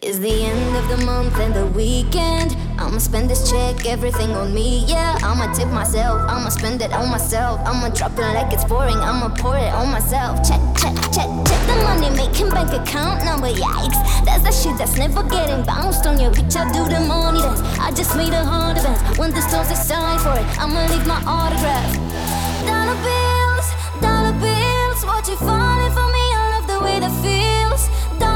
It's the end of the month and the weekend. I'ma spend this check, everything on me, yeah. I'ma tip myself, I'ma spend it on myself. I'ma drop it like it's pouring, I'ma pour it on myself. Check, check, check, check the money making bank account number, yikes. That's the shit that's never getting bounced on you. Bitch, I do the money dance, I just made a hard advance. When the stars decide for it, I'ma leave my autograph. Dollar bills, watch it falling for me. I love the way that feels.